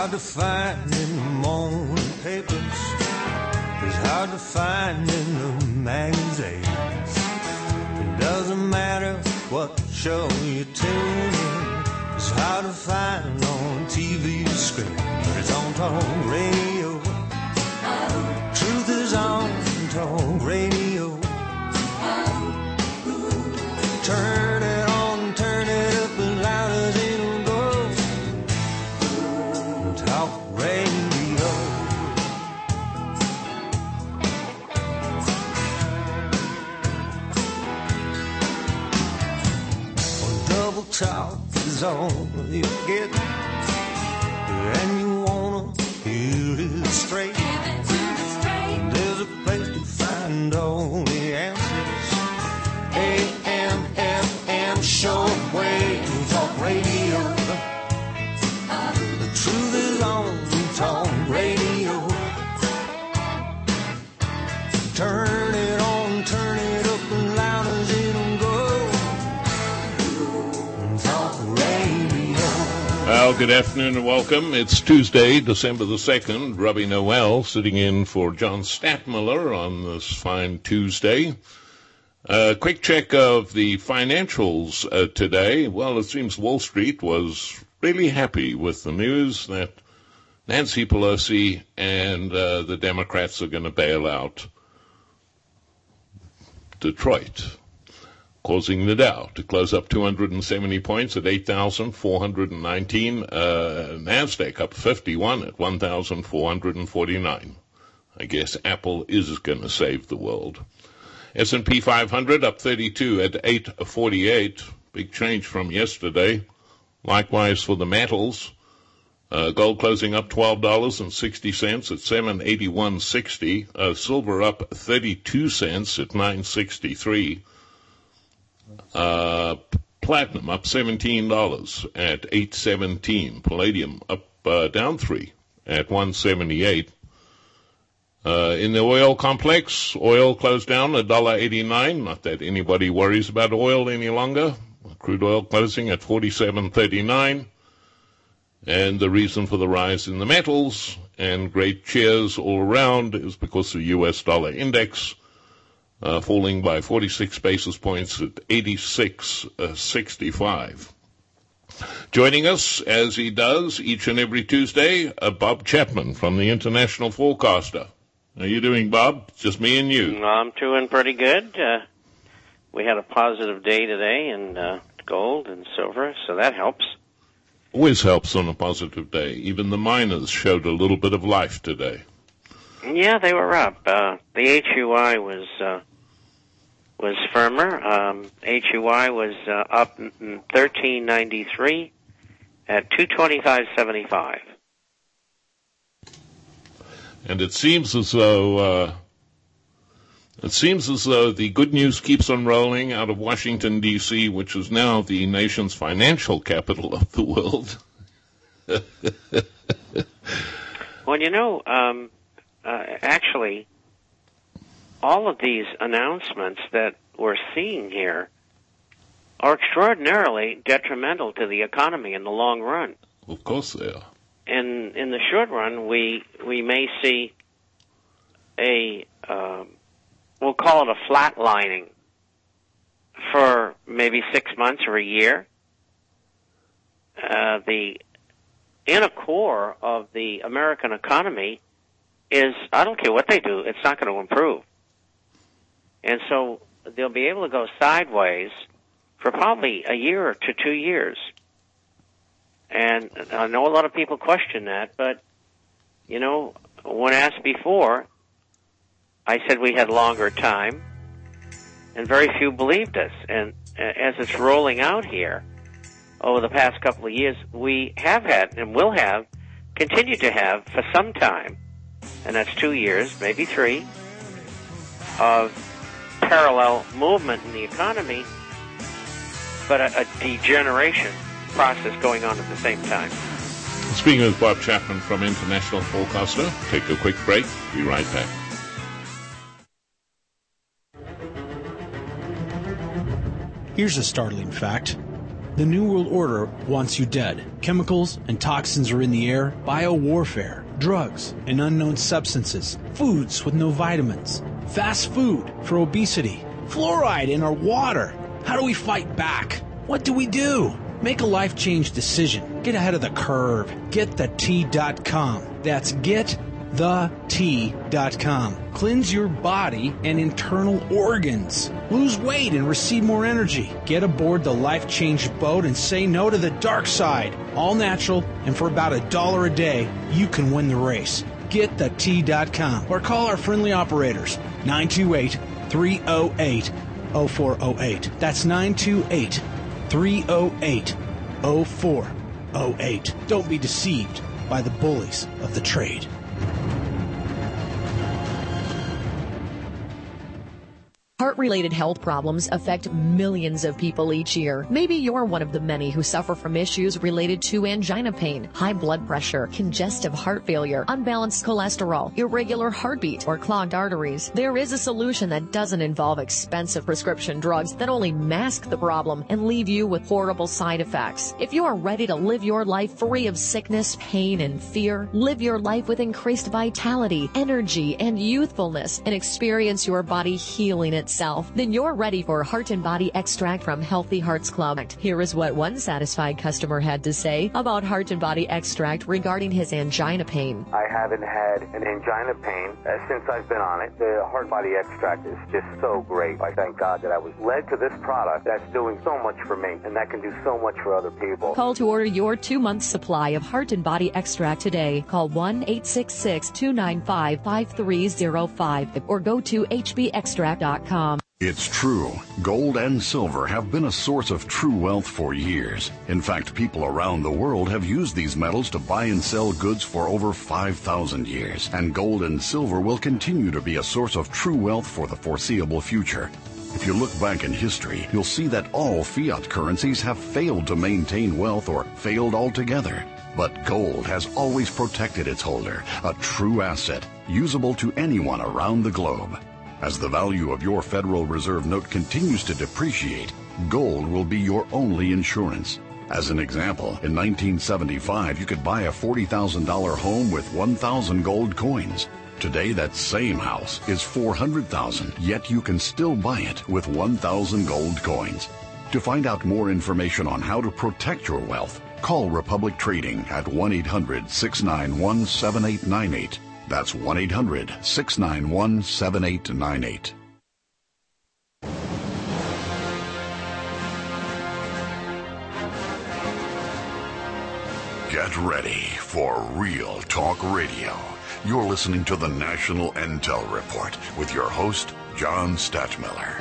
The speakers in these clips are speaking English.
hard to find in the morning papers. It's hard to find in the magazines. It doesn't matter what show you tune in. It's hard to find on TV screen, but it's on talk radio. Truth is on talk radio. Turn it on, turn it up as loud as it'll go. Talk radio. Well, double talk is all you get, and you wanna hear it straight. There's a place to find all the answers. AM, FM, shortwave, talk radio. The truth is on talk radio. Turn it on, turn it up as loud as it'll go. Talk radio. Well, good afternoon and welcome. It's Tuesday, December the 2nd. Robbie Noel sitting in for John Statmiller on this fine Tuesday. Quick check of the financials today. Well, it seems Wall Street was really happy with the news that Nancy Pelosi and the Democrats are going to bail out Detroit, causing the Dow to close up 270 points at 8,419. NASDAQ up 51 at 1,449. I guess Apple is going to save the world. S&P 500 up 32 at 848. Big change from yesterday. Likewise for the metals. Gold closing up $12.60 at $781.60. Silver up 32 cents at $9.63. Platinum up $17 at $8.17. Palladium up down 3 at $1.78. In the oil complex, oil closed down $1.89. Not that anybody worries about oil any longer. Crude oil closing at $47.39. And the reason for the rise in the metals and great cheers all around is because the U.S. dollar index falling by 46 basis points at 86.65. Joining us, as he does each and every Tuesday, Bob Chapman from the International Forecaster. How are you doing, Bob? Just me and you. I'm doing pretty good. We had a positive day today in gold and silver, so that helps. Always helps on a positive day. Even the miners showed a little bit of life today. Yeah, they were up. The HUI was firmer. HUI was up 13.93 at 225.75. And it seems as though the good news keeps on rolling out of Washington, D.C., which is now the nation's financial capital of the world. Well, actually, all of these announcements that we're seeing here are extraordinarily detrimental to the economy in the long run. Of course they are. And in the short run, we may see we'll call it a flatlining for maybe 6 months or a year. The inner core of the American economy is, I don't care what they do, it's not going to improve. And so they'll be able to go sideways for probably a year or 2 years. And I know a lot of people question that, but, when asked before, I said we had longer time, and very few believed us. And as it's rolling out here over the past couple of years, we have had and will have, continue to have for some time, and that's 2 years, maybe 3, of parallel movement in the economy, but a degeneration process going on at the same time. Speaking with Bob Chapman from International Forecaster, take a quick break. Be right back. Here's a startling fact. The New World Order wants you dead. Chemicals and toxins are in the air, biowarfare, drugs and unknown substances, foods with no vitamins, fast food for obesity, fluoride in our water. How do we fight back? What do we do? Make a life change decision. Get ahead of the curve. GetTheT.com. That's GetTheT.com. Cleanse your body and internal organs. Lose weight and receive more energy. Get aboard the Life Change boat and say no to the dark side. All natural, and for about $1 a day, you can win the race. GetTheT.com or call our friendly operators. 928-308-0408. That's 928-308-0408. Don't be deceived by the bullies of the trade. Heart-related health problems affect millions of people each year. Maybe you're one of the many who suffer from issues related to angina pain, high blood pressure, congestive heart failure, unbalanced cholesterol, irregular heartbeat, or clogged arteries. There is a solution that doesn't involve expensive prescription drugs that only mask the problem and leave you with horrible side effects. If you are ready to live your life free of sickness, pain, and fear, live your life with increased vitality, energy, and youthfulness, and experience your body healing itself, then you're ready for Heart and Body Extract from Healthy Hearts Club. Here is what one satisfied customer had to say about Heart and Body Extract regarding his angina pain. I haven't had an angina pain since I've been on it. The Heart Body Extract is just so great. I thank God that I was led to this product that's doing so much for me and that can do so much for other people. Call to order your 2-month supply of Heart and Body Extract today. Call 1-866-295-5305 or go to hbextract.com. It's true. Gold and silver have been a source of true wealth for years. In fact, people around the world have used these metals to buy and sell goods for over 5,000 years. And gold and silver will continue to be a source of true wealth for the foreseeable future. If you look back in history, you'll see that all fiat currencies have failed to maintain wealth or failed altogether. But gold has always protected its holder, a true asset, usable to anyone around the globe. As the value of your Federal Reserve note continues to depreciate, gold will be your only insurance. As an example, in 1975, you could buy a $40,000 home with 1,000 gold coins. Today, that same house is $400,000, yet you can still buy it with 1,000 gold coins. To find out more information on how to protect your wealth, call Republic Trading at 1-800-691-7898. That's 1-800-691-7898. Get ready for Real Talk Radio. You're listening to the National Intel Report with your host, John Stadtmiller.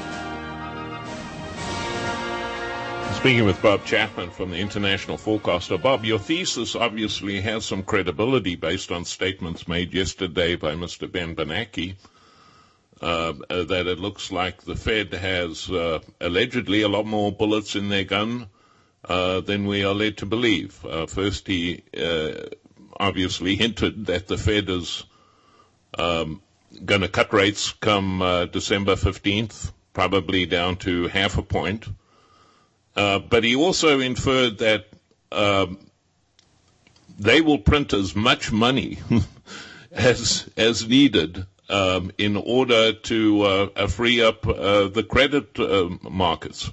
Speaking with Bob Chapman from the International Forecaster. Bob, your thesis obviously has some credibility based on statements made yesterday by Mr. Ben Bernanke, that it looks like the Fed has allegedly a lot more bullets in their gun than we are led to believe. First, he obviously hinted that the Fed is going to cut rates come December 15th, probably down to 0.5 point. But he also inferred that they will print as much money as needed in order to free up the credit markets.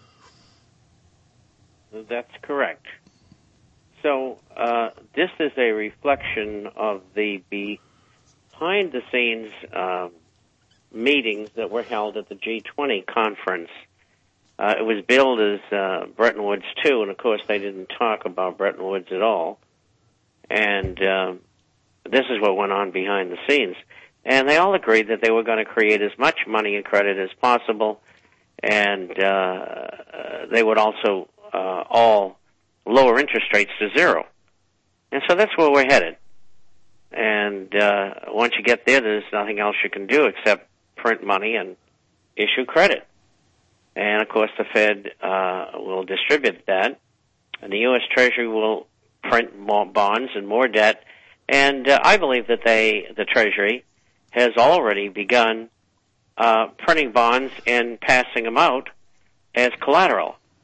That's correct. So this is a reflection of the behind-the-scenes meetings that were held at the G20 conference. It was billed as Bretton Woods 2, and of course they didn't talk about Bretton Woods at all. And this is what went on behind the scenes. And they all agreed that they were going to create as much money and credit as possible, and they would also all lower interest rates to zero. And so that's where we're headed. And once you get there, there's nothing else you can do except print money and issue credit. And, of course, the Fed will distribute that, and the U.S. Treasury will print more bonds and more debt. And I believe that the Treasury has already begun printing bonds and passing them out as collateral.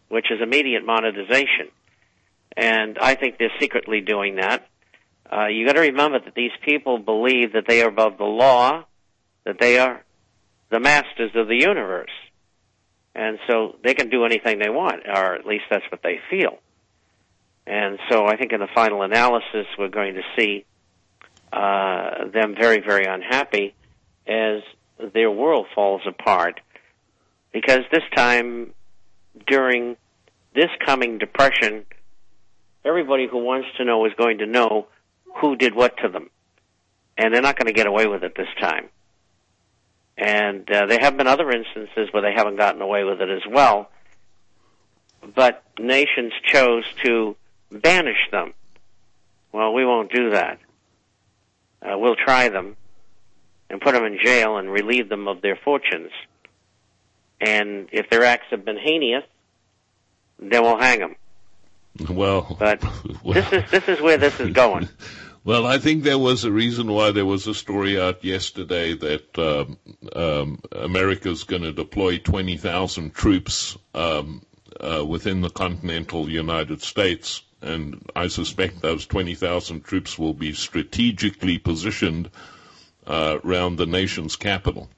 which is immediate monetization. And I think they're secretly doing that. You got to remember that these people believe that they are above the law, that they are the masters of the universe. And so they can do anything they want, or at least that's what they feel. And so I think in the final analysis, we're going to see them very, very unhappy as their world falls apart. Because this time, during this coming depression, everybody who wants to know is going to know who did what to them. And they're not going to get away with it this time. And there have been other instances where they haven't gotten away with it as well. But nations chose to banish them. Well, we won't do that. We'll try them and put them in jail and relieve them of their fortunes. And if their acts have been heinous, then we'll hang them. Well, but this is where this is going. Well, I think there was a reason why there was a story out yesterday that America's going to deploy 20,000 troops within the continental United States, and I suspect those 20,000 troops will be strategically positioned around the nation's capital.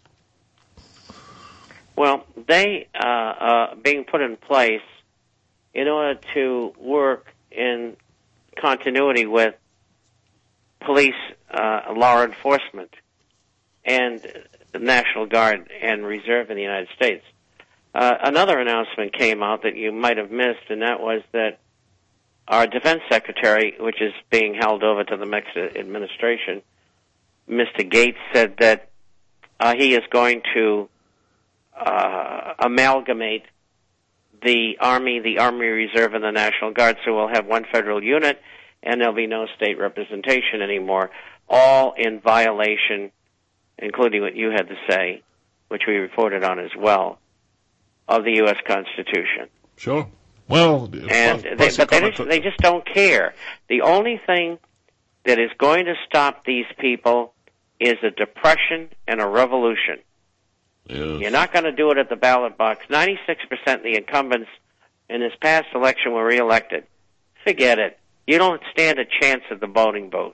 Well, they are being put in place in order to work in continuity with police, law enforcement, and the National Guard and Reserve in the United States. Another announcement came out that you might have missed, and that was that our Defense Secretary, which is being held over to the next administration, Mr. Gates, said that he is going to amalgamate the Army Reserve, and the National Guard, so we'll have one federal unit, and there'll be no state representation anymore, all in violation, including what you had to say, which we reported on as well, of the U.S. Constitution. Sure. Well, and they just don't care. The only thing that is going to stop these people is a depression and a revolution. Yes. You're not going to do it at the ballot box. 96% of the incumbents in this past election were reelected. Forget it. You don't stand a chance at the voting booth.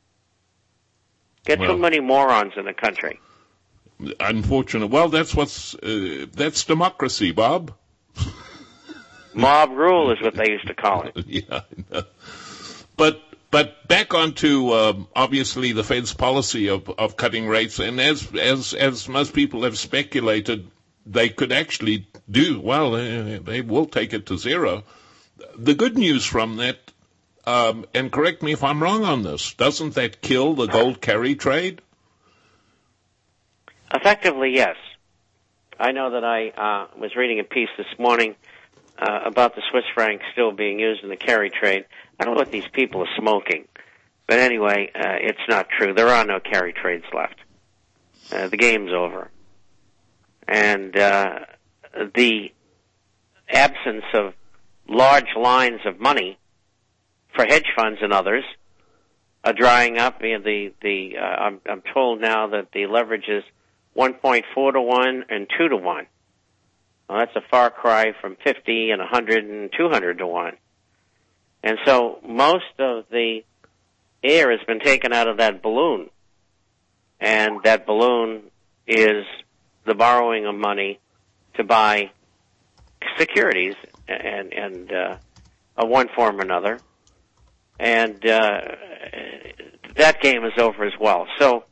Too many morons in the country. Unfortunate. Well, that's democracy, Bob. Mob rule is what they used to call it. Yeah, I know. But back onto obviously the Fed's policy of cutting rates, and as most people have speculated, they could actually do well. They will take it to zero. The good news from that, and correct me if I'm wrong on this, doesn't that kill the gold carry trade? Effectively, yes. I know that I was reading a piece this morning about the Swiss franc still being used in the carry trade. I don't know what these people are smoking. But anyway, it's not true. There are no carry trades left. The game's over. And the absence of large lines of money for hedge funds and others are drying up. I'm told now that the leverage is 1.4 to 1 and 2 to 1. Well, that's a far cry from 50 and 100 and 200 to 1. And so most of the air has been taken out of that balloon. And that balloon is the borrowing of money to buy securities and of one form or another. And that game is over as well. So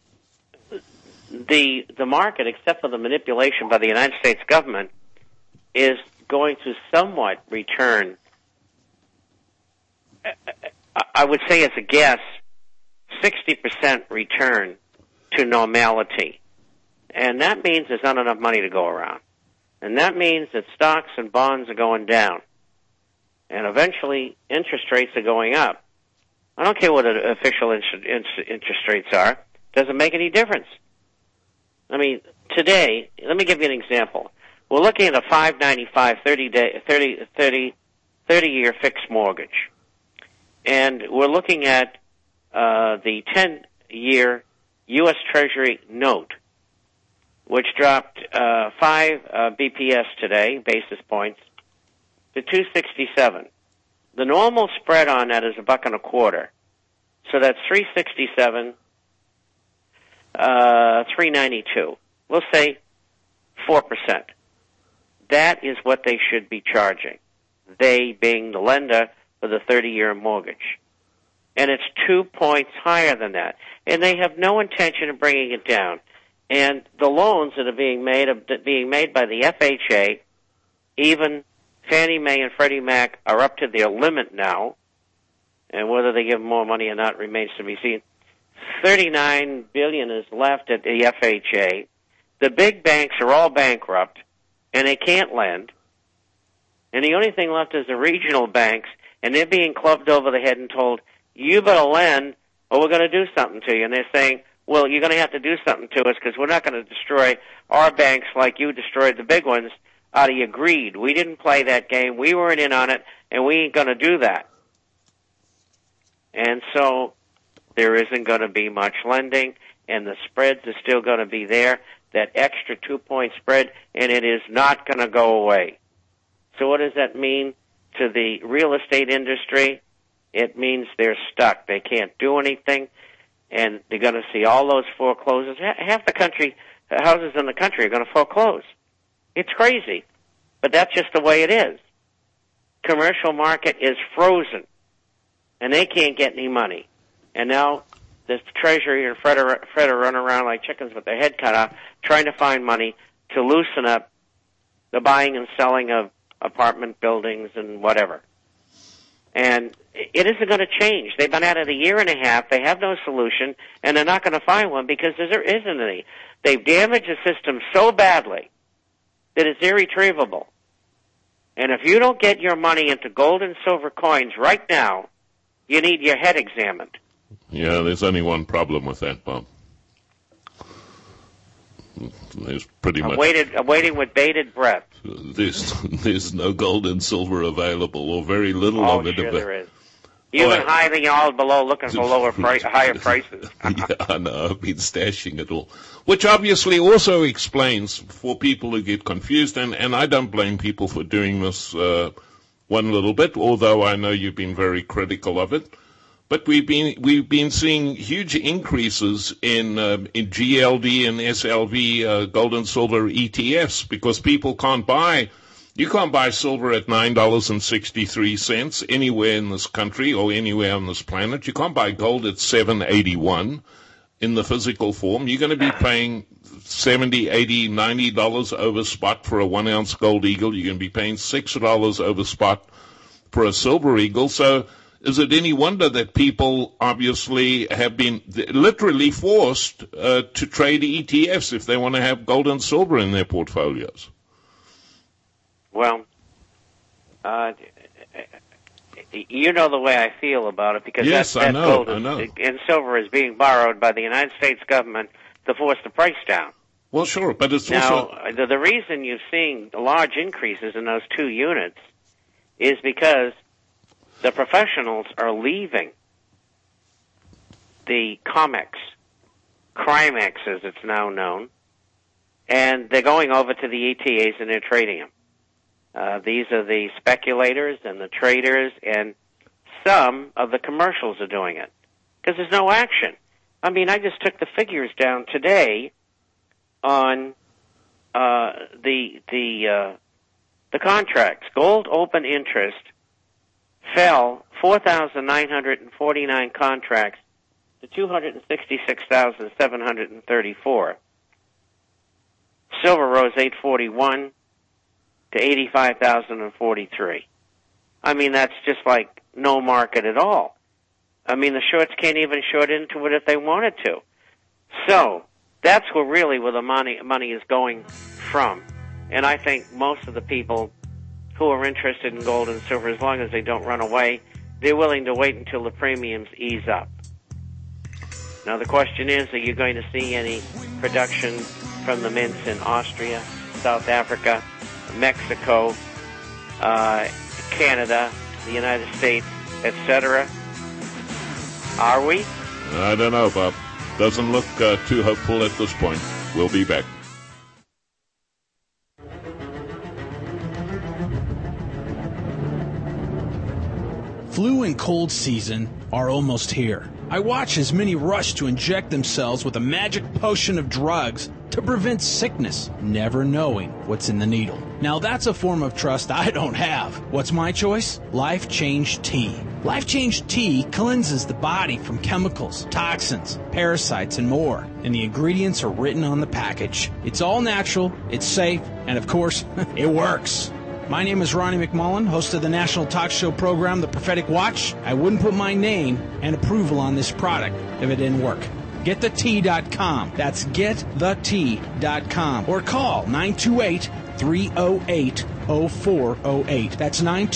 the market, except for the manipulation by the United States government, is going to somewhat return, I would say as a guess, 60% return to normality. And that means there's not enough money to go around. And that means that stocks and bonds are going down. And eventually interest rates are going up. I don't care what official interest rates are. Doesn't make any difference. I mean, today, let me give you an example. We're looking at a 595 30-year fixed mortgage. And we're looking at the 10-year U.S. Treasury note, which dropped 5 BPS today, basis points, to 267. The normal spread on that is $1.25. So that's 367, 392. We'll say 4%. That is what they should be charging. They being the lender for the 30-year mortgage. And it's 2 points higher than that. And they have no intention of bringing it down. And the loans that are being made by the FHA, even Fannie Mae and Freddie Mac are up to their limit now. And whether they give them more money or not remains to be seen. $39 billion is left at the FHA. The big banks are all bankrupt, and they can't lend. And the only thing left is the regional banks, and they're being clubbed over the head and told, you better lend or we're going to do something to you. And they're saying, well, you're going to have to do something to us because we're not going to destroy our banks like you destroyed the big ones out of your greed. We didn't play that game. We weren't in on it, and we ain't going to do that. And so there isn't going to be much lending, and the spreads are still going to be there, that extra 2-point spread, and it is not going to go away. So what does that mean to the real estate industry? It means they're stuck. They can't do anything, and they're going to see all those foreclosures. Half the country, houses in the country are going to foreclose. It's crazy, but that's just the way it is. Commercial market is frozen, and they can't get any money. And now the Treasury and Fed are running around like chickens with their head cut off, trying to find money to loosen up the buying and selling of apartment buildings and whatever. And it isn't going to change. They've been at it a year and a half. They have no solution, and they're not going to find one because there isn't any. They've damaged the system so badly that it's irretrievable. And if you don't get your money into gold and silver coins right now, you need your head examined. Yeah, there's only one problem with that, Bob. There's pretty much... I'm waiting with bated breath. There's no gold and silver available, or very little of it. Oh, sure there is. You've been hiding all below, looking for higher prices. Yeah, I know. I've been stashing it all. Which obviously also explains for people who get confused, and I don't blame people for doing this one little bit, although I know you've been very critical of it. But we've been seeing huge increases in GLD and SLV gold and silver ETFs because people can't buy. You can't buy silver at $9.63 anywhere in this country or anywhere on this planet. You can't buy gold at $7.81 in the physical form. You're going to be paying $70, $80, $90 over spot for a 1-ounce gold eagle. You're going to be paying $6 over spot for a silver eagle. So is it any wonder that people obviously have been literally forced to trade ETFs if they want to have gold and silver in their portfolios? Well, you know the way I feel about it because yes, that gold and silver is being borrowed by the United States government to force the price down. Well, sure, but it's now, also... the reason you're seeing large increases in those two units is because the professionals are leaving the COMEX, CRIMEX as it's now known, and they're going over to the ETAs and they're trading them. These are the speculators and the traders, and some of the commercials are doing it because there's no action. I mean, I just took the figures down today on the contracts. Gold open interest fell 4,949 contracts to 266,734. Silver rose 841 to 85,043. I mean, that's just like no market at all. I mean, the shorts can't even short into it if they wanted to. So that's where the money is going from. And I think most of the people who are interested in gold and silver, as long as they don't run away, they're willing to wait until the premiums ease up. Now the question is, are you going to see any production from the mints in Austria, South Africa, Mexico, Canada, the United States, etc.? Are we? I don't know, Bob. Doesn't look too hopeful at this point. We'll be back. Flu and cold season are almost here. I watch as many rush to inject themselves with a magic potion of drugs to prevent sickness, never knowing what's in the needle. Now that's a form of trust I don't have. What's my choice? Life Change Tea. Life Change Tea cleanses the body from chemicals, toxins, parasites, and more. And the ingredients are written on the package. It's all natural, it's safe, and of course, it works. My name is Ronnie McMullen, host of the national talk show program, The Prophetic Watch. I wouldn't put my name and approval on this product if it didn't work. GetTheTea.com. That's GetTheTea.com. Or call 928-308-0408. That's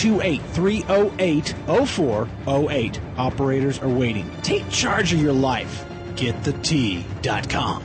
928-308-0408. Operators are waiting. Take charge of your life. GetTheTea.com.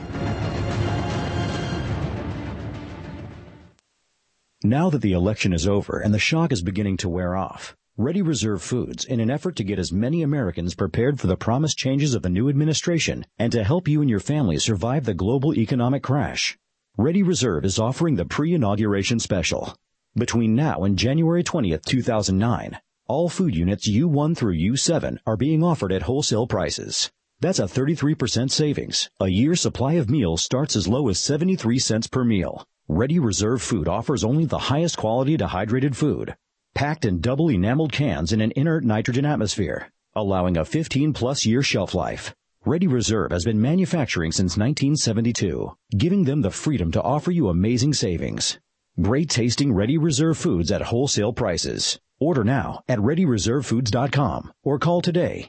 Now that the election is over and the shock is beginning to wear off, Ready Reserve Foods, in an effort to get as many Americans prepared for the promised changes of the new administration and to help you and your family survive the global economic crash, Ready Reserve is offering the pre-inauguration special. Between now and January 20th, 2009, all food units U1 through U7 are being offered at wholesale prices. That's a 33% savings. A year's supply of meals starts as low as 73 cents per meal. Ready Reserve Food offers only the highest quality dehydrated food, packed in double enameled cans in an inert nitrogen atmosphere, allowing a 15-plus year shelf life. Ready Reserve has been manufacturing since 1972, giving them the freedom to offer you amazing savings. Great tasting Ready Reserve Foods at wholesale prices. Order now at ReadyReserveFoods.com or call today.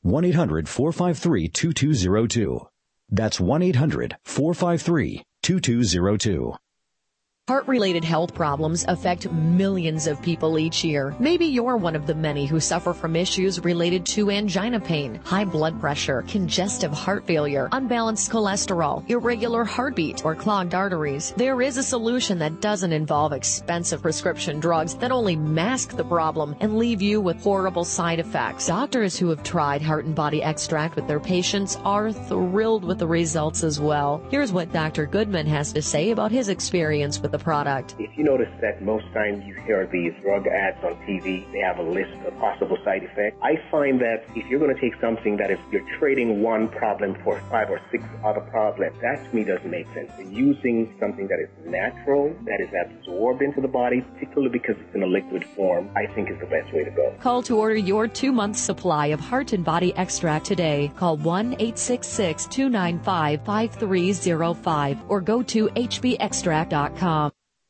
1-800-453-2202. That's 1-800-453-2202. Heart-related health problems affect millions of people each year. Maybe you're one of the many who suffer from issues related to angina pain, high blood pressure, congestive heart failure, unbalanced cholesterol, irregular heartbeat, or clogged arteries. There is a solution that doesn't involve expensive prescription drugs that only mask the problem and leave you with horrible side effects. Doctors who have tried Heart and Body Extract with their patients are thrilled with the results as well. Here's what Dr. Goodman has to say about his experience with the product. If you notice that most times you hear these drug ads on TV, they have a list of possible side effects. I find that if you're going to take something that if you're trading one problem for 5 or 6 other problems, that to me doesn't make sense. Using something that is natural, that is absorbed into the body, particularly because it's in a liquid form, I think is the best way to go. Call to order your 2-month supply of Heart and Body Extract today. Call 1-866-295-5305 or go to hbextract.com.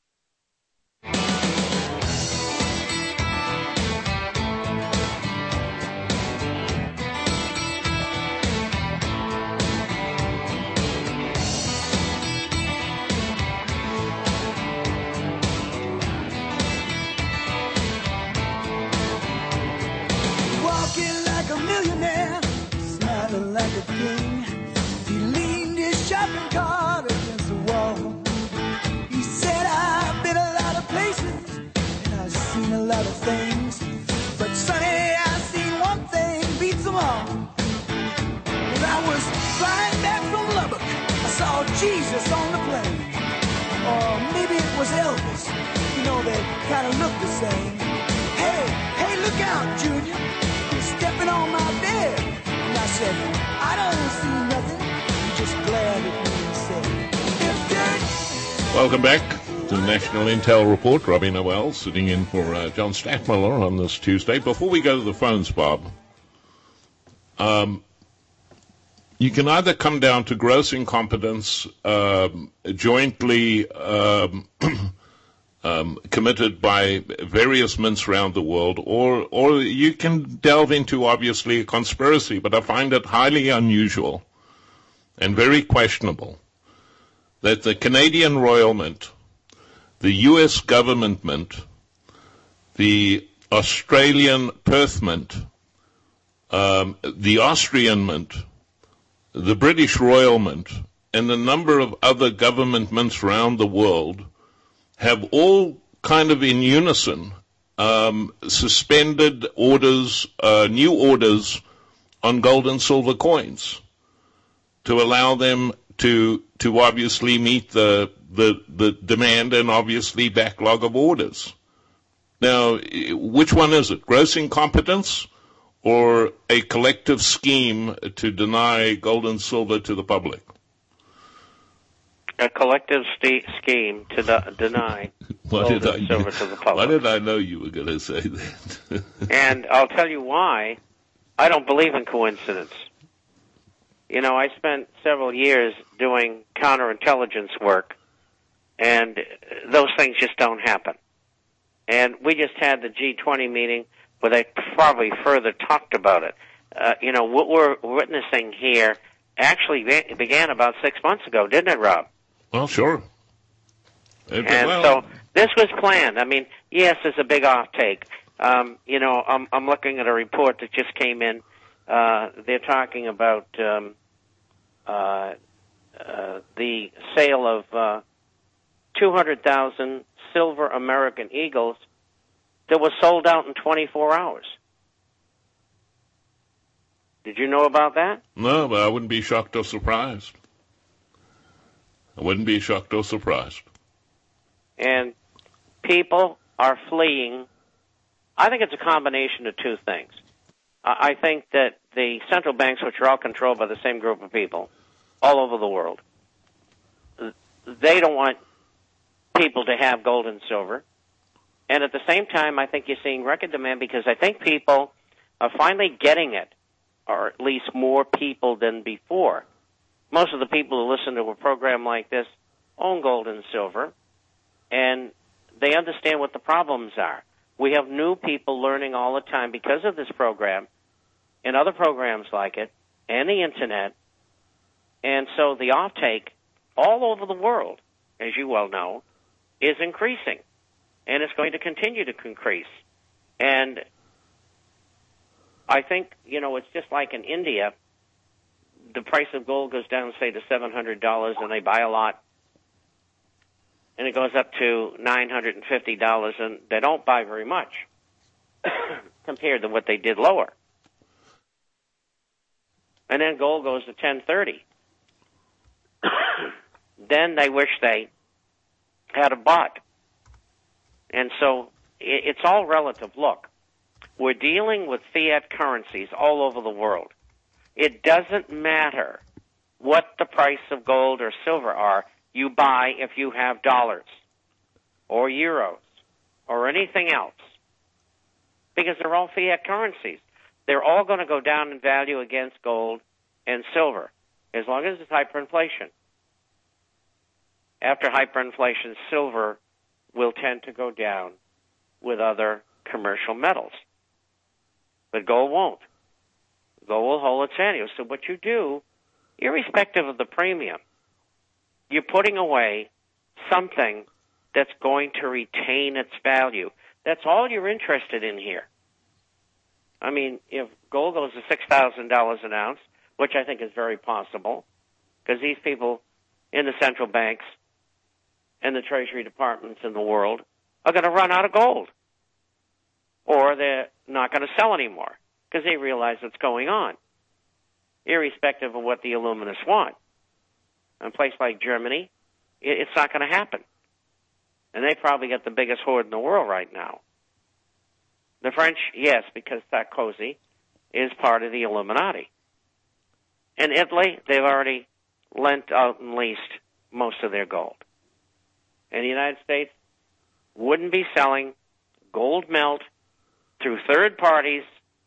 Like a king, he leaned his shopping cart against the wall. He said, I've been a lot of places and I've seen a lot of things, but Sonny, I've seen one thing beats them all. When I was flying back from Lubbock, I saw Jesus on the plane, or maybe it was Elvis. You know, they kind of look the same. Hey, look out, Junior, you're stepping on my bed. And I said, I don't see nothing. I'm just glad it being said. Welcome back to the National Intel Report. Robbie Noel sitting in for John Stadtmiller on this Tuesday. Before we go to the phones, Bob, you can either come down to gross incompetence, jointly committed by various mints around the world, or you can delve into, obviously, a conspiracy, but I find it highly unusual and very questionable that the Canadian Royal Mint, the U.S. Government Mint, the Australian Perth Mint, the Austrian Mint, the British Royal Mint, and a number of other government mints around the world have all kind of in unison suspended orders, new orders on gold and silver coins to allow them to obviously meet the demand and obviously backlog of orders. Now, which one is it? Gross incompetence or a collective scheme to deny gold and silver to the public? A collective scheme to deny gold and silver to the public. Why did I know you were going to say that? And I'll tell you why. I don't believe in coincidence. You know, I spent several years doing counterintelligence work, and those things just don't happen. And we just had the G20 meeting where they probably further talked about it. You know, what we're witnessing here actually began about 6 months ago, didn't it, Rob? Well, sure. So this was planned. I mean, yes, it's a big offtake. You know, I'm looking at a report that just came in. They're talking about the sale of 200,000 silver American Eagles that was sold out in 24 hours. Did you know about that? No, but I wouldn't be shocked or surprised. And people are fleeing. I think it's a combination of two things. I think that the central banks, which are all controlled by the same group of people all over the world, they don't want people to have gold and silver. And at the same time, I think you're seeing record demand because I think people are finally getting it, or at least more people than before. Most of the people who listen to a program like this own gold and silver, and they understand what the problems are. We have new people learning all the time because of this program and other programs like it and the Internet. And so the offtake all over the world, as you well know, is increasing. And it's going to continue to increase. And I think, you know, it's just like in India, the price of gold goes down, say, to $700, and they buy a lot. And it goes up to $950, and they don't buy very much compared to what they did lower. And then gold goes to $1030. Then they wish they had a bought. And so it's all relative. Look, we're dealing with fiat currencies all over the world. It doesn't matter what the price of gold or silver are. You buy if you have dollars or euros or anything else, because they're all fiat currencies. They're all going to go down in value against gold and silver as long as it's hyperinflation. After hyperinflation, silver will tend to go down with other commercial metals. But gold won't. Gold will hold its value. So what you do, irrespective of the premium, you're putting away something that's going to retain its value. That's all you're interested in here. I mean, if gold goes to $6,000 an ounce, which I think is very possible, because these people in the central banks and the treasury departments in the world are going to run out of gold. Or they're not going to sell anymore because they realize what's going on, irrespective of what the Illuminists want. In a place like Germany, it's not going to happen. And they probably got the biggest hoard in the world right now. The French, yes, because Sarkozy is part of the Illuminati. In Italy, they've already lent out and leased most of their gold. And the United States wouldn't be selling gold melt through third parties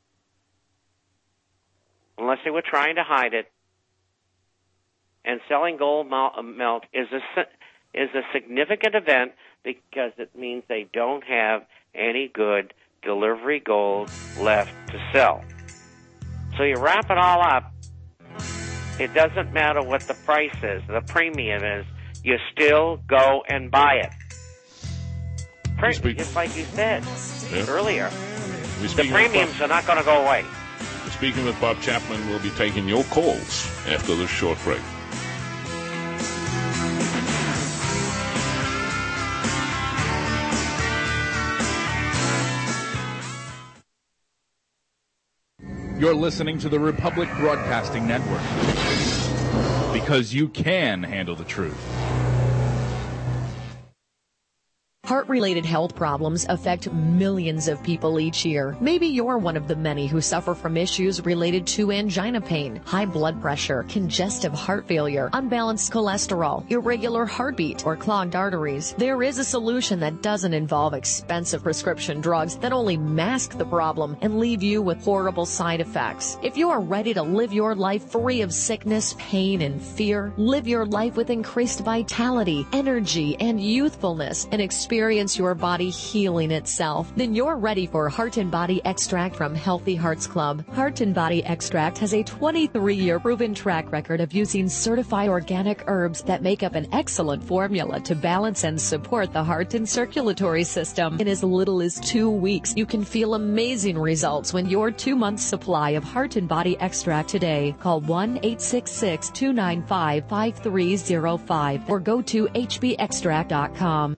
unless they were trying to hide it. And selling gold melt is a significant event because it means they don't have any good delivery gold left to sell. So you wrap it all up, it doesn't matter what the price is, the premium is, you still go and buy it. Just like you said earlier, the premiums are not going to go away. Speaking with Bob Chapman, we'll be taking your calls after this short break. You're listening to the Republic Broadcasting Network, because you can handle the truth. Heart-related health problems affect millions of people each year. Maybe you're one of the many who suffer from issues related to angina pain, high blood pressure, congestive heart failure, unbalanced cholesterol, irregular heartbeat, or clogged arteries. There is a solution that doesn't involve expensive prescription drugs that only mask the problem and leave you with horrible side effects. If you are ready to live your life free of sickness, pain, and fear, live your life with increased vitality, energy, and youthfulness, and experience your body healing itself, then you're ready for Heart and Body Extract from Healthy Hearts Club. Heart and Body Extract has a 23-year proven track record of using certified organic herbs that make up an excellent formula to balance and support the heart and circulatory system. In as little as 2 weeks, you can feel amazing results when your 2-month supply of Heart and Body Extract today. Call 1-866-295-5305 or go to hbextract.com.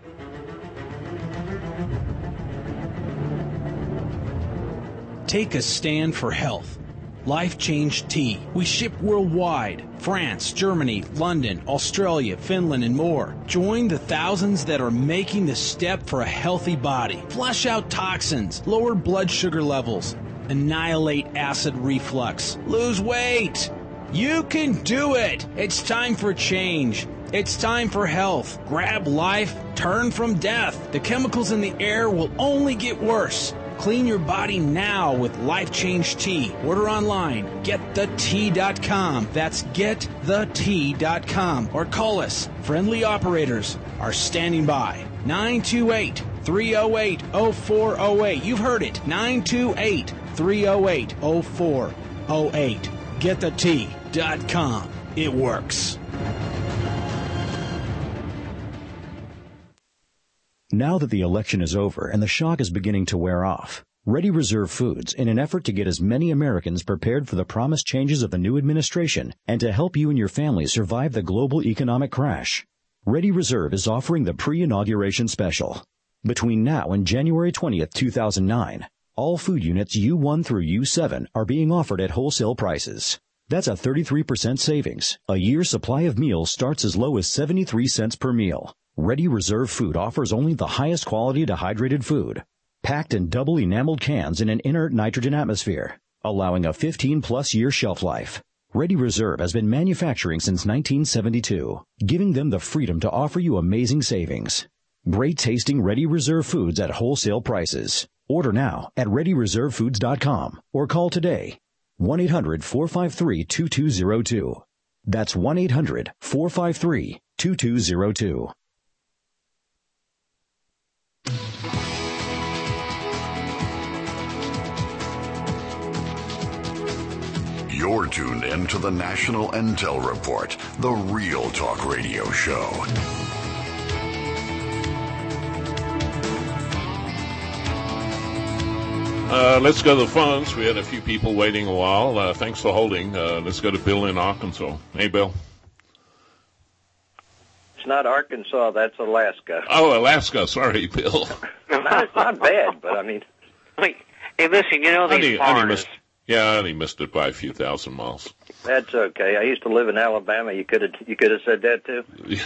Take a stand for health. Life Change Tea. We ship worldwide. France, Germany, London, Australia, Finland, and more. Join the thousands that are making the step for a healthy body. Flush out toxins, lower blood sugar levels, annihilate acid reflux, lose weight. You can do it. It's time for change. It's time for health. Grab life, turn from death. The chemicals in the air will only get worse. Clean your body now with Life Change Tea. Order online, getthetea.com. That's getthetea.com. Or call us. Friendly operators are standing by. 928-308-0408. You've heard it. 928-308-0408. Getthetea.com. It works. Now that the election is over and the shock is beginning to wear off, Ready Reserve Foods, in an effort to get as many Americans prepared for the promised changes of the new administration and to help you and your family survive the global economic crash, Ready Reserve is offering the pre-inauguration special. Between now and January 20th, 2009, all food units U1 through U7 are being offered at wholesale prices. That's a 33% savings. A year's supply of meals starts as low as 73 cents per meal. Ready Reserve Food offers only the highest quality dehydrated food, packed in double enameled cans in an inert nitrogen atmosphere, allowing a 15-plus year shelf life. Ready Reserve has been manufacturing since 1972, giving them the freedom to offer you amazing savings. Great tasting Ready Reserve Foods at wholesale prices. Order now at ReadyReserveFoods.com or call today. 1-800-453-2202. That's 1-800-453-2202. You're tuned in to the National Intel Report, the Real Talk Radio Show. Let's go to the phones. We had a few people waiting a while. Thanks for holding. Let's go to Bill in Arkansas. Hey, Bill. It's not Arkansas, that's Alaska. Oh, Alaska. Sorry, Bill. It's not bad, but I mean... Wait, hey, listen, you know these foreigners... I only missed it by a few thousand miles. That's okay. I used to live in Alabama. You could have said that too.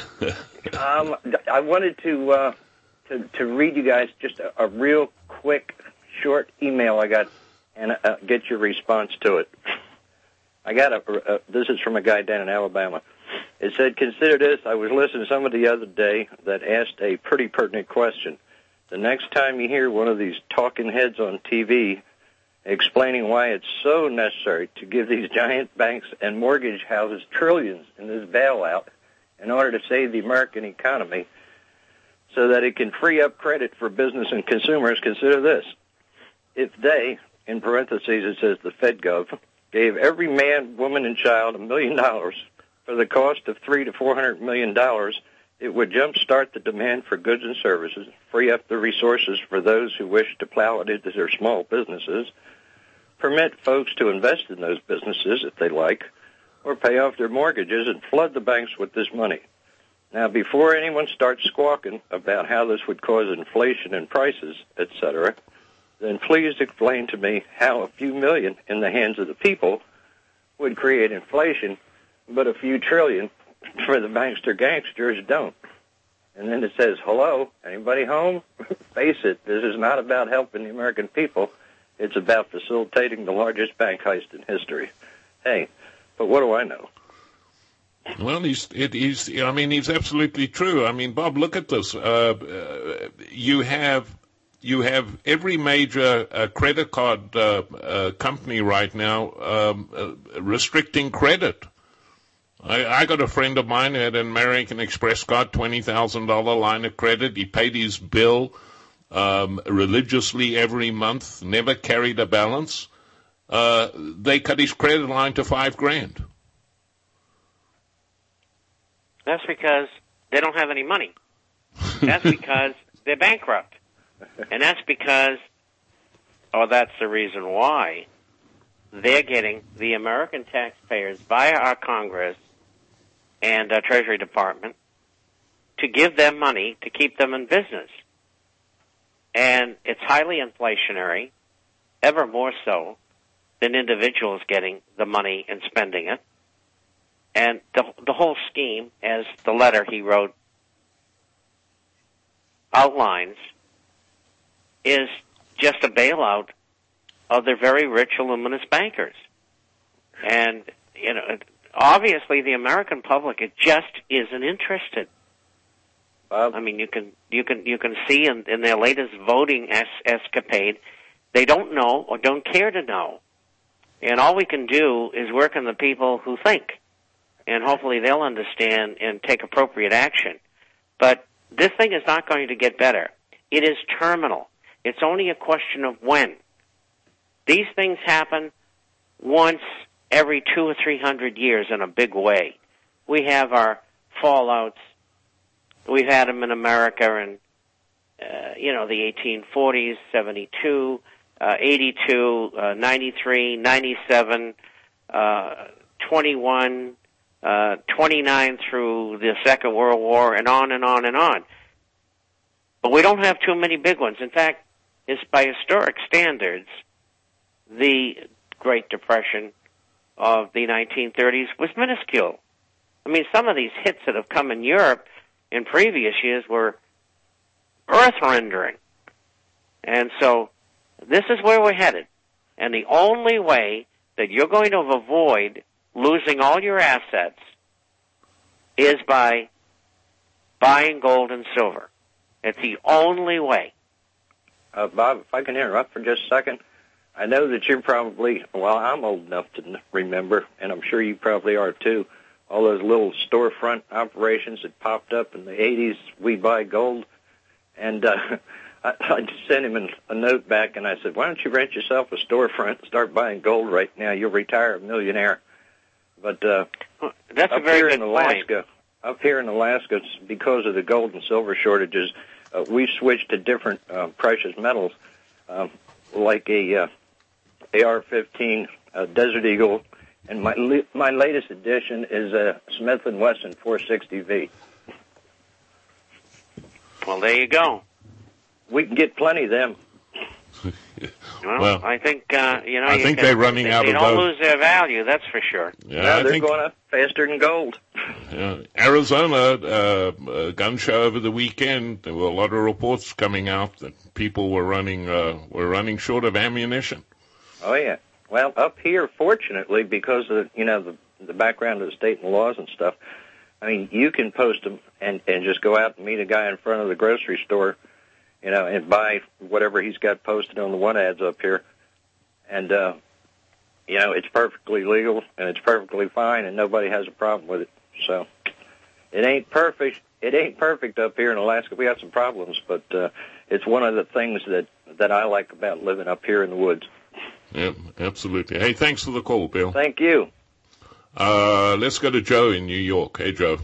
I wanted to read you guys just a real quick, short email I got and get your response to it. I got this is from a guy down in Alabama. It said, "Consider this. I was listening to somebody the other day that asked a pretty pertinent question. The next time you hear one of these talking heads on TV explaining why it's so necessary to give these giant banks and mortgage houses trillions in this bailout in order to save the American economy so that it can free up credit for business and consumers, consider this. If they, in parentheses it says the FedGov, gave every man, woman, and child $1 million for the cost of $300 to $400 million, it would jumpstart the demand for goods and services, free up the resources for those who wish to plow it into their small businesses, permit folks to invest in those businesses if they like, or pay off their mortgages and flood the banks with this money. Now, before anyone starts squawking about how this would cause inflation in prices, etc., then please explain to me how a few million in the hands of the people would create inflation, but a few trillion for the bankster gangsters don't." and then it says, hello, anybody home? Face it, this is not about helping the American people. It's about facilitating the largest bank heist in history. Hey, but what do I know? Well, he's absolutely true. I mean, Bob, look at this. You have every major credit card company right now restricting credit. I got a friend of mine who had an American Express card, $20,000 line of credit. He paid his bill religiously every month, never carried a balance. They cut his credit line to $5,000. That's because they don't have any money. That's because they're bankrupt. And that's because, or that's the reason why, they're getting the American taxpayers via our Congress and our Treasury Department to give them money to keep them in business. And it's highly inflationary, ever more so than individuals getting the money and spending it. And the whole scheme, as the letter he wrote outlines, is just a bailout of the very rich, voluminous bankers. And, obviously the American public, it just isn't interested. I mean, you can see in their latest voting escapade, they don't know or don't care to know. And all we can do is work on the people who think. And hopefully they'll understand and take appropriate action. But this thing is not going to get better. It is terminal. It's only a question of when. These things happen once every 200 or 300 years in a big way. We have our fallouts. We've had them in America in, the 1840s, 72, 82, 93, 97, 21, 29 through the Second World War, and on and on and on. But we don't have too many big ones. In fact, by historic standards, the Great Depression of the 1930s was minuscule. I mean, some of these hits that have come in Europe in previous years were earth-rendering. And so this is where we're headed. And the only way that you're going to avoid losing all your assets is by buying gold and silver. It's the only way. Bob, if I can interrupt for just a second, I know that you're probably, I'm old enough to remember, and I'm sure you probably are too, all those little storefront operations that popped up in the 80s, We Buy Gold. And I just sent him a note back, and I said, why don't you rent yourself a storefront and start buying gold right now? You'll retire a millionaire. But that's a very good point. Up here in Alaska, because of the gold and silver shortages, we switched to different precious metals, like a AR-15 Desert Eagle, and my latest addition is a Smith & Wesson 460V. Well, there you go. We can get plenty of them. Well, I think I think they're running out of those. They don't lose their value, that's for sure. Yeah, they're going up faster than gold. Arizona gun show over the weekend. There were a lot of reports coming out that people were running short of ammunition. Oh yeah. Well, up here, fortunately, because of the background of the state and the laws and stuff, I mean, you can post them and just go out and meet a guy in front of the grocery store, and buy whatever he's got posted on the one ads up here. And, it's perfectly legal and it's perfectly fine and nobody has a problem with it. So it ain't perfect. It ain't perfect up here in Alaska. We got some problems, but, it's one of the things that I like about living up here in the woods. Yeah, absolutely. Hey, thanks for the call, Bill. Thank you. Let's go to Joe in New York. Hey, Joe.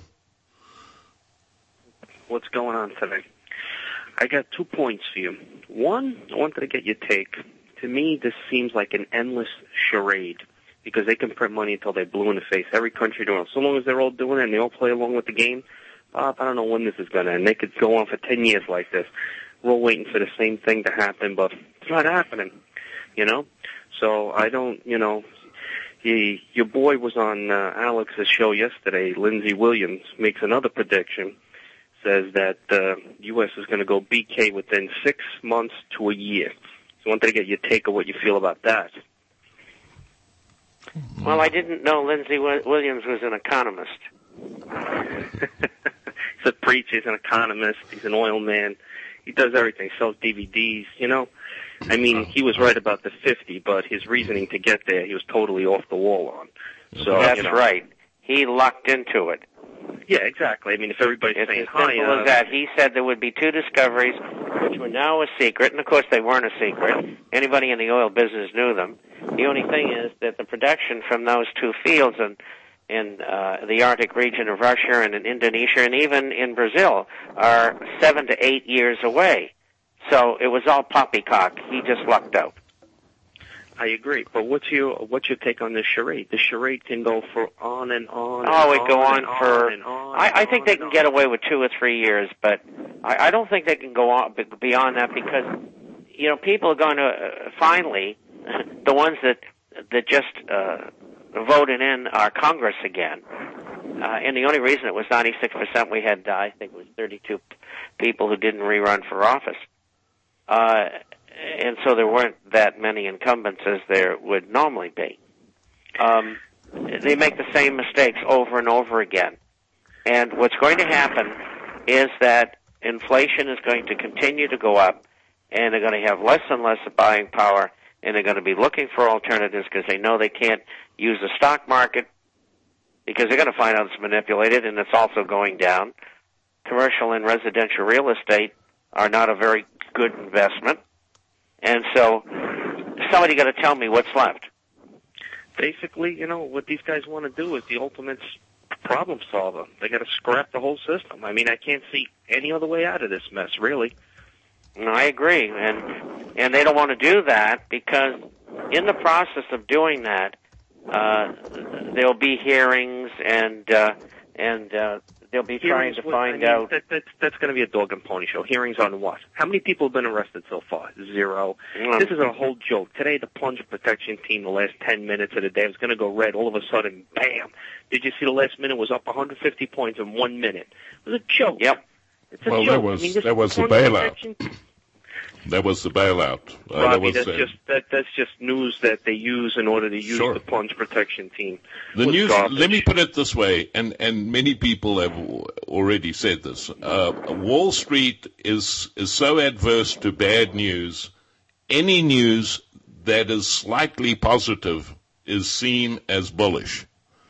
What's going on today? I got 2 points for you. One, I wanted to get your take. To me, this seems like an endless charade because they can print money until they're blue in the face. Every country doing it. So long as they're all doing it and they all play along with the game, I don't know when this is going to end. They could go on for 10 years like this. We're all waiting for the same thing to happen, but it's not happening, So I don't, your boy was on Alex's show yesterday, Lindsey Williams, makes another prediction, says that the U.S. is going to go BK within 6 months to a year. So I wanted to get your take of what you feel about that. Well, I didn't know Lindsey Williams was an economist. He's a preacher, he's an economist, he's an oil man. He does everything, sells DVDs, you know. I mean, he was right about the 50, but his reasoning to get there, he was totally off the wall on. So that's right. He lucked into it. Yeah, exactly. I mean, if everybody's saying hi, as simple as that. He said there would be 2 discoveries, which were now a secret, and of course they weren't a secret. Anybody in the oil business knew them. The only thing is that the production from those 2 fields in the Arctic region of Russia and in Indonesia and even in Brazil are 7 to 8 years away. So it was all poppycock. He just lucked out. I agree, but what's your take on this charade? The charade can go for on and on. Oh, it go on for. I think they can get away with 2 or 3 years, but I don't think they can go on beyond that because you know people are going to finally the ones that just voted in our Congress again, and the only reason it was 96%, we had I think it was 32 people who didn't rerun for office. And so there weren't that many incumbents as there would normally be. They make the same mistakes over and over again. And what's going to happen is that inflation is going to continue to go up, and they're going to have less and less buying power, and they're going to be looking for alternatives because they know they can't use the stock market because they're going to find out it's manipulated and it's also going down. Commercial and residential real estate are not a very good investment. And so somebody got to tell me what's left. Basically, you know, what these guys want to do is the ultimate problem solver. They got to scrap the whole system. I mean, I can't see any other way out of this mess, really. No, I agree. And they don't want to do that because in the process of doing that, there'll be hearings and they'll be trying to find out. That's going to be a dog and pony show. Hearings on what? How many people have been arrested so far? 0. This is a whole joke. Today, the plunge protection team, the last 10 minutes of the day, was going to go red. All of a sudden, bam! Did you see the last minute was up 150 points in 1 minute? It was a joke. Yep. It's a joke. That was the bailout. That was the bailout. Robbie, that's just news that they use in order to use the plunge protection team. The news. Garbage. Let me put it this way, and many people have already said this. Wall Street is so adverse to bad news. Any news that is slightly positive is seen as bullish.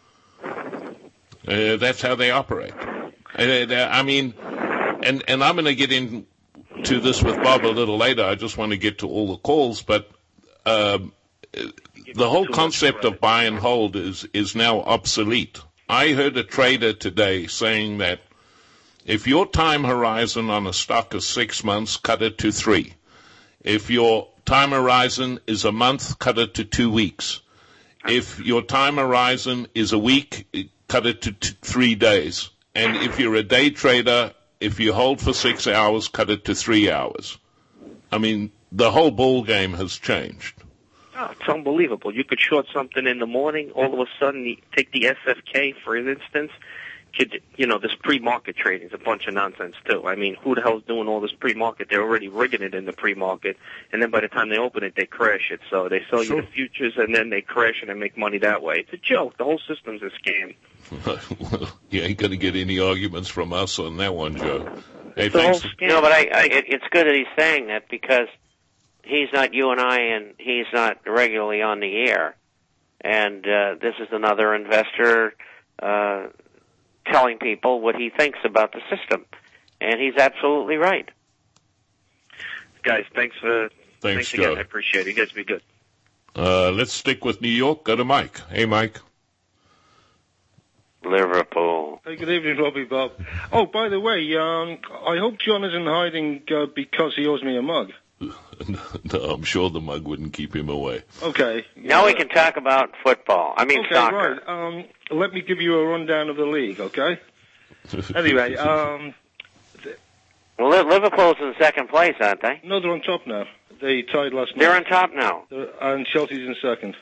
That's how they operate. I mean, and I'm going to get into this with Bob a little later. I just want to get to all the calls, but the whole concept of buy and hold is now obsolete. I heard a trader today saying that if your time horizon on a stock is 6 months, cut it to 3. If your time horizon is a month, cut it to 2 weeks. If your time horizon is a week, cut it to 3 days. And if you're a day trader, if you hold for 6 hours, cut it to 3 hours. I mean, the whole ball game has changed. Oh, it's unbelievable. You could short something in the morning, all of a sudden you take the SFK, for instance. This pre-market trading is a bunch of nonsense, too. I mean, who the hell's doing all this pre-market? They're already rigging it in the pre-market, and then by the time they open it, they crash it. So they sell you the futures, and then they crash it and make money that way. It's a joke. The whole system's a scam. Well, you ain't going to get any arguments from us on that one, Joe. Hey, thanks. No, but it's good that he's saying that because he's not you and I, and he's not regularly on the air. And this is another investor telling people what he thinks about the system. And he's absolutely right. Guys, thanks Joe. Again. I appreciate it. You guys be good. Let's stick with New York. Go to Mike. Hey, Mike. Liverpool. Hey, good evening, Robbie Bob. Oh, by the way, I hope John isn't hiding because he owes me a mug. No, I'm sure the mug wouldn't keep him away. Okay. Now we can talk about football. Soccer. Right. Let me give you a rundown of the league, okay? Anyway, well, Liverpool's in second place, aren't they? No, they're on top now. They tied last night. They're on top now. And Chelsea's in second.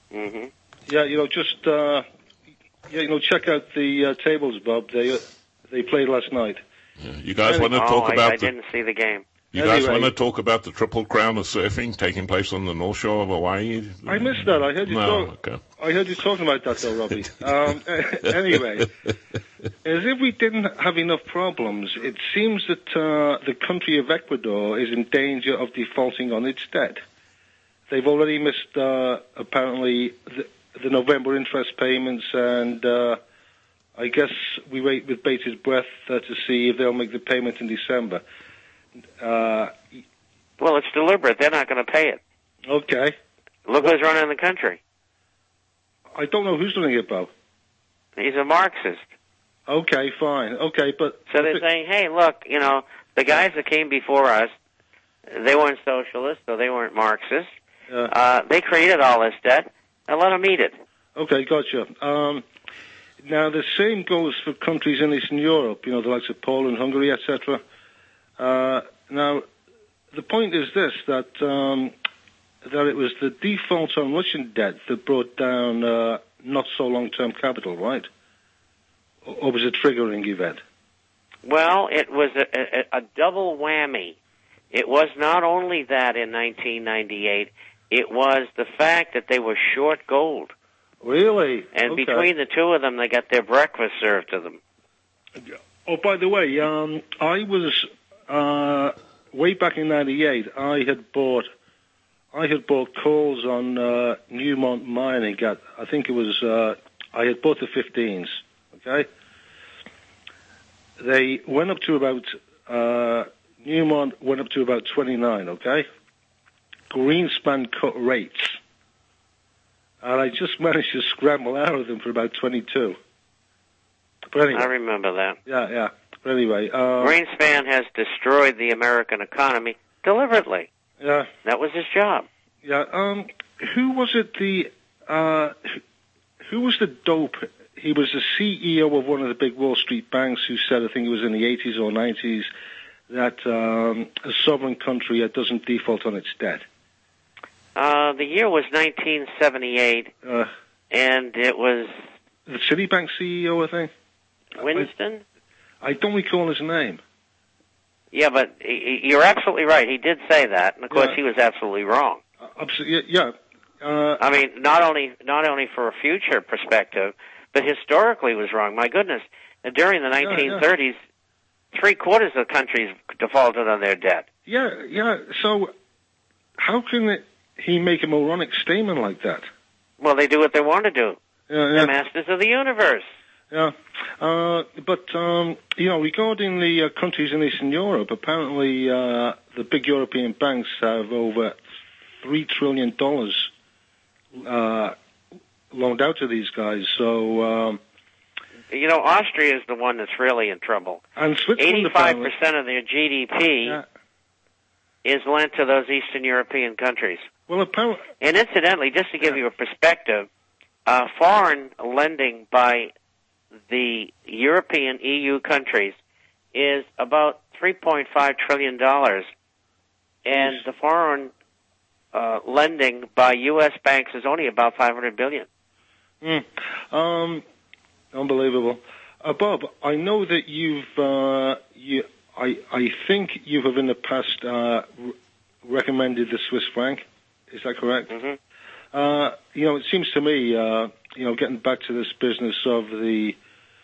Mm-hmm. Yeah, just check out the tables, Bob. They played last night. Yeah. You guys want to talk about I didn't see the game. You guys want to talk about the Triple Crown of surfing taking place on the North Shore of Hawaii? I missed that. I heard you I heard you talking about that, though, Robbie. Anyway, as if we didn't have enough problems, it seems that the country of Ecuador is in danger of defaulting on its debt. They've already missed, apparently, the November interest payments, and I guess we wait with bated breath to see if they'll make the payment in December. Well, it's deliberate. They're not going to pay it. Okay. Look who's running the country. I don't know who's doing it, Bo. He's a Marxist. Okay, fine. Okay, but... So they're saying, hey, look, the guys that came before us, they weren't socialists, so they weren't Marxists. They created all this debt, and let them eat it. Okay, gotcha. Now, the same goes for countries in Eastern Europe, the likes of Poland, Hungary, etc. Now, the point is this, that it was the default on Russian debt that brought down not so long-term capital, right? Or was it a triggering event? Well, it was a double whammy. It was not only that in 1998, it was the fact that they were short gold. Really? And between the two of them, they got their breakfast served to them. Oh, by the way, I was... way back in '98, I had bought calls on Newmont Mining. I think it was I had bought the 15s. Okay, they went up to about Newmont went up to about 29. Okay, Greenspan cut rates, and I just managed to scramble out of them for about 22. But anyway, I remember that. Yeah. But anyway, Greenspan has destroyed the American economy deliberately. Yeah, that was his job. Yeah. Who was it? Who was the dope? He was the CEO of one of the big Wall Street banks who said, I think it was in the 80s or 90s, that a sovereign country doesn't default on its debt. The year was 1978, and it was the Citibank CEO, I think. Winston. I don't recall his name. Yeah, but you're absolutely right. He did say that, and of course he was absolutely wrong. Absolutely, yeah. I mean, not only for a future perspective, but historically was wrong. My goodness, during the 1930s, 3/4 of countries defaulted on their debt. Yeah. So, how can he make a moronic statement like that? Well, they do what they want to do. Yeah. They're masters of the universe. Yeah, but regarding the countries in Eastern Europe, apparently the big European banks have over $3 trillion loaned out to these guys. So, Austria is the one that's really in trouble. And Switzerland, 85% of their GDP is lent to those Eastern European countries. Well, apparently, and incidentally, just to give you a perspective, foreign lending by the European EU countries is about $3.5 trillion, and the foreign lending by U.S. banks is only about $500 billion. Unbelievable. Bob, I know that I think you have in the past recommended the Swiss franc. Is that correct? Mm-hmm. It seems to me, getting back to this business of the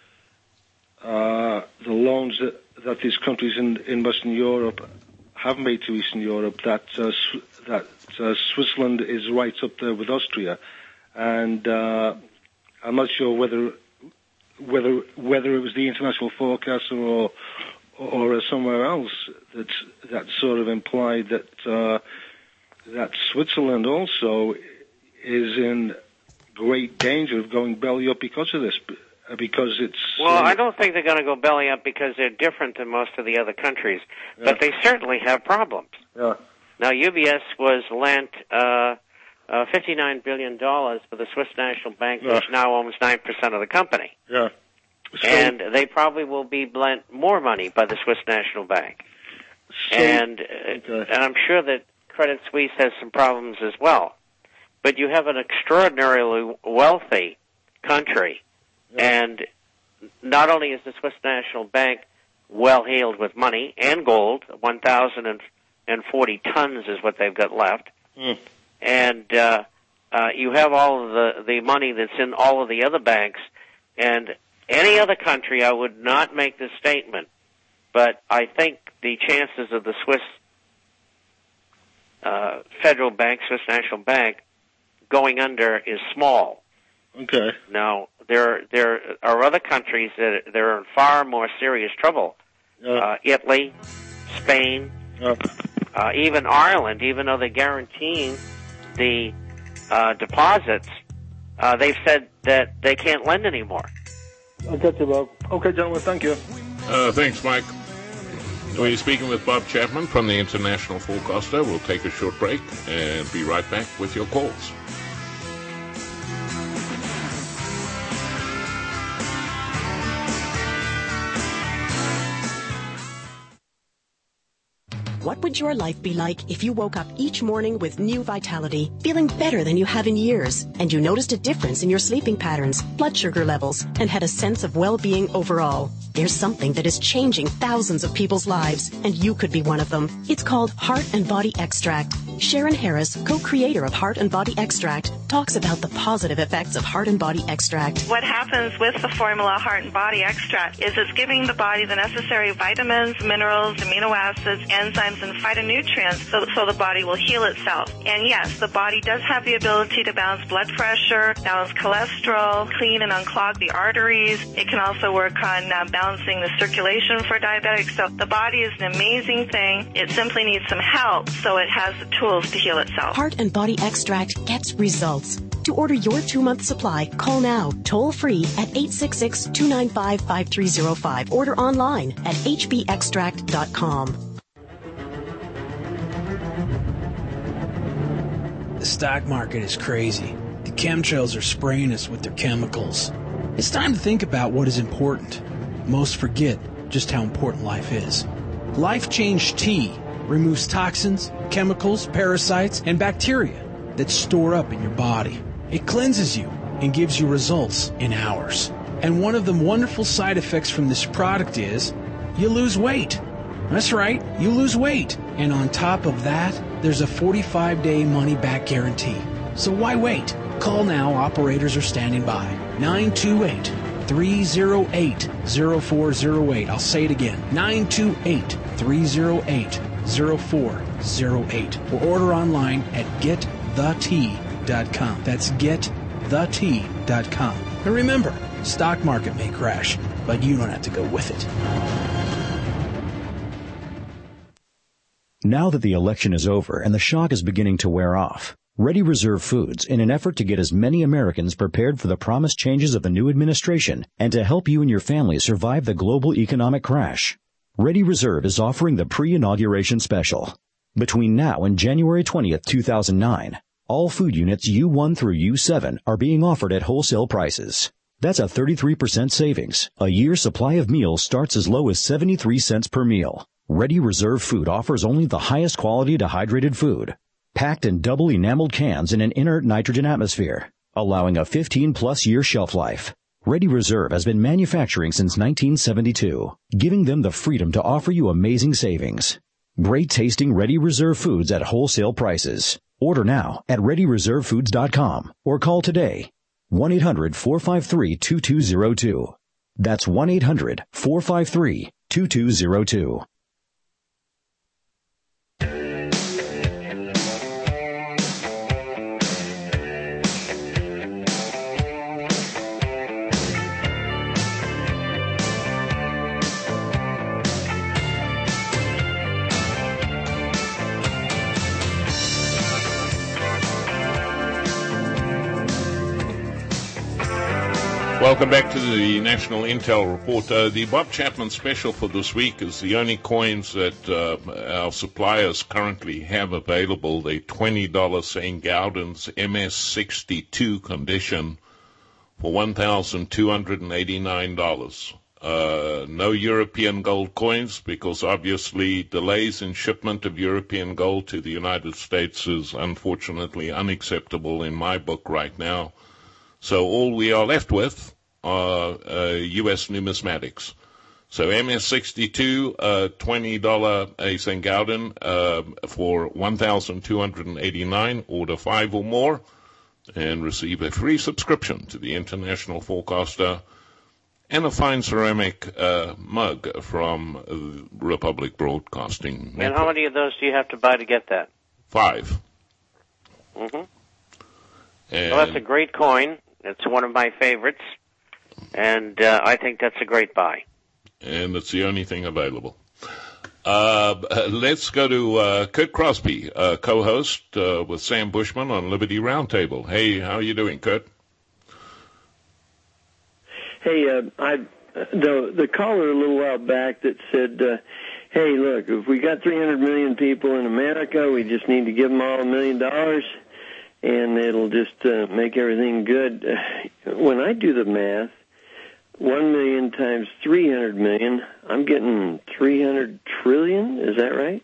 loans that these countries in Western Europe have made to Eastern Europe, that Switzerland is right up there with Austria, and I'm not sure whether it was the international forecaster or somewhere else that sort of implied that Switzerland also is in great danger of going belly up because of this, because it's... Well, I don't think they're going to go belly up because they're different than most of the other countries, but they certainly have problems. Yeah. Now, UBS was lent $59 billion for the Swiss National Bank, which now owns 9% of the company. Yeah. So, and they probably will be lent more money by the Swiss National Bank. And I'm sure that Credit Suisse has some problems as well. But you have an extraordinarily wealthy country, and not only is the Swiss National Bank well-heeled with money and gold, 1,040 tons is what they've got left, and you have all of the money that's in all of the other banks, and any other country, I would not make this statement, but I think the chances of the Swiss Federal Bank, Swiss National Bank, going under is small. Okay. Now, there are other countries that are in far more serious trouble. Italy, Spain, even Ireland, even though they're guaranteeing the deposits, they've said that they can't lend anymore. I got you, Bob. Okay, gentlemen, thank you. Thanks, Mike. We're speaking with Bob Chapman from the International Forecaster. We'll take a short break and be right back with your calls. What would your life be like if you woke up each morning with new vitality, feeling better than you have in years, and you noticed a difference in your sleeping patterns, blood sugar levels, and had a sense of well-being overall? There's something that is changing thousands of people's lives, and you could be one of them. It's called Heart and Body Extract. Sharon Harris, co-creator of Heart and Body Extract, talks about the positive effects of Heart and Body Extract. What happens with the formula Heart and Body Extract is it's giving the body the necessary vitamins, minerals, amino acids, enzymes, and phytonutrients so the body will heal itself. And yes, the body does have the ability to balance blood pressure, balance cholesterol, clean and unclog the arteries. It can also work on balancing the circulation for diabetics. So the body is an amazing thing. It simply needs some help so it has the tools to heal itself. Heart and Body Extract gets results. To order your 2-month supply, call now, toll-free at 866-295-5305. Order online at hbextract.com. The stock market is crazy. The chemtrails are spraying us with their chemicals. It's time to think about what is important. Most forget just how important life is. Life Change Tea removes toxins, chemicals, parasites, and bacteria that store up in your body. It cleanses you and gives you results in hours. And one of the wonderful side effects from this product is you lose weight. That's right, you lose weight. And on top of that, there's a 45-day money-back guarantee. So why wait? Call now. Operators are standing by. 928-308-0408. I'll say it again. 928-308-0408. Or order online at getthetea.com. That's getthetea.com. And remember, stock market may crash, but you don't have to go with it. Now that the election is over and the shock is beginning to wear off, Ready Reserve Foods, in an effort to get as many Americans prepared for the promised changes of the new administration and to help you and your family survive the global economic crash, Ready Reserve is offering the pre-inauguration special. Between now and January 20th, 2009, all food units U1 through U7 are being offered at wholesale prices. That's a 33% savings. A year's supply of meals starts as low as 73 cents per meal. Ready Reserve Food offers only the highest quality dehydrated food, packed in double enameled cans in an inert nitrogen atmosphere, allowing a 15-plus year shelf life. Ready Reserve has been manufacturing since 1972, giving them the freedom to offer you amazing savings. Great tasting Ready Reserve Foods at wholesale prices. Order now at ReadyReserveFoods.com or call today. 1-800-453-2202. That's 1-800-453-2202. Welcome back to the National Intel Report. The Bob Chapman special for this week is the only coins that our suppliers currently have available. The $20 St. Gaudens MS62 condition for $1,289. No European gold coins, because obviously delays in shipment of European gold to the United States is unfortunately unacceptable in my book right now. So all we are left with are U.S. numismatics. So MS-62, $20 Ace and Gowden for $1,289. Order 5 or more and receive a free subscription to the International Forecaster and a fine ceramic mug from Republic Broadcasting Network. And how many of those do you have to buy to get that? 5. Mm-hmm. And Well, that's a great coin. It's one of my favorites, and I think that's a great buy. And it's the only thing available. Let's go to Kurt Crosby, co-host with Sam Bushman on Liberty Roundtable. Hey, how are you doing, Kurt? Hey, the caller a little while back that said, hey, look, if we got 300 million people in America, we just need to give them all $1 million, and it'll just make everything good. When I do the math, 1 million times 300 million, I'm getting 300 trillion. Is that right?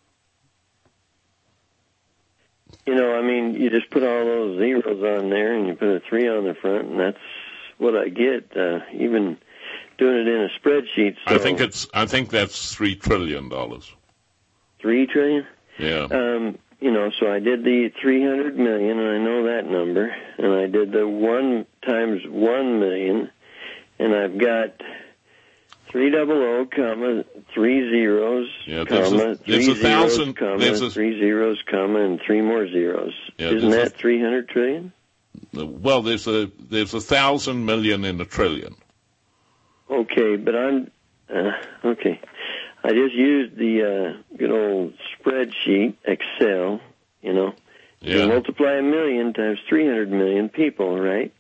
You know, I mean, you just put all those zeros on there and you put a 3 on the front, and that's what I get, even doing it in a spreadsheet. So I think that's $3 trillion. 3 trillion? Yeah. You know, so I did the 300 million, and I know that number, and I did the 1 times 1 million, and I've got 300, comma, 3 zeros, comma, 3 zeros, comma, 3 zeros, comma, and 3 more zeros. Yeah, Isn't that 300 trillion? Well, there's 1,000 million in a trillion. Okay, but okay. I just used the good old spreadsheet, Excel, you know. Yeah. You multiply 1 million times 300 million people, right?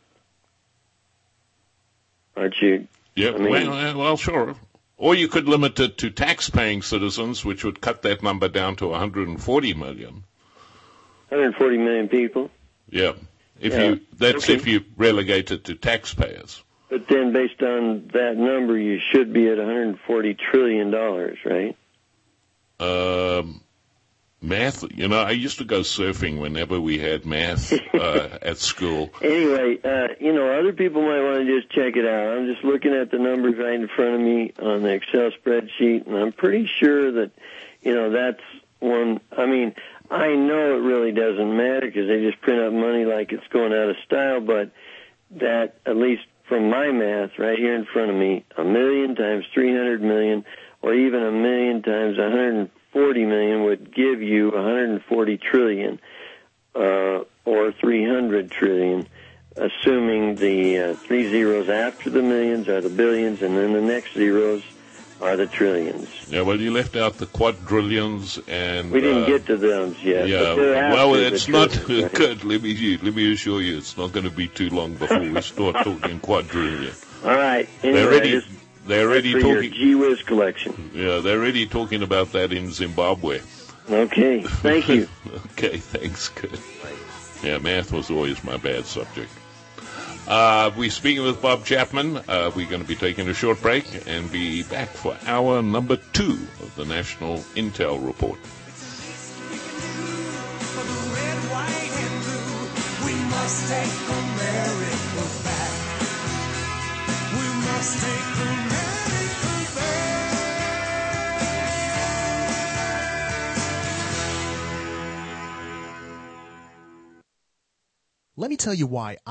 Aren't you? Yeah, I mean, well, sure. Or you could limit it to tax-paying citizens, which would cut that number down to 140 million. 140 million people? Yeah. If you relegate it to taxpayers. But then based on that number, you should be at $140 trillion, right? Math, you know, I used to go surfing whenever we had math at school. Anyway, you know, other people might want to just check it out. I'm just looking at the numbers right in front of me on the Excel spreadsheet, and I'm pretty sure that, you know, that's one. I mean, I know it really doesn't matter because they just print out money like it's going out of style, but that, at least from my math right here in front of me, 1 million times 300 million, or even 1 million times 140 million would give you 140 trillion, or 300 trillion, assuming the 3 zeros after the millions are the billions, and then the next zeros are the trillions. Yeah, well, you left out the quadrillions, and we didn't get to those yet. Yeah, well, it's not good. Let me assure you, it's not going to be too long before we start talking quadrillion. All right. Anyway, they're already talking. Your Gee Whiz collection. Yeah, they're already talking about that in Zimbabwe. Okay, thank you. Okay, thanks. Good. Yeah, math was always my bad subject. We're speaking with Bob Chapman. We're going to be taking a short break and be back for hour number 2 of the National Intel Report. We must take America back. We must take America back. Let me tell you why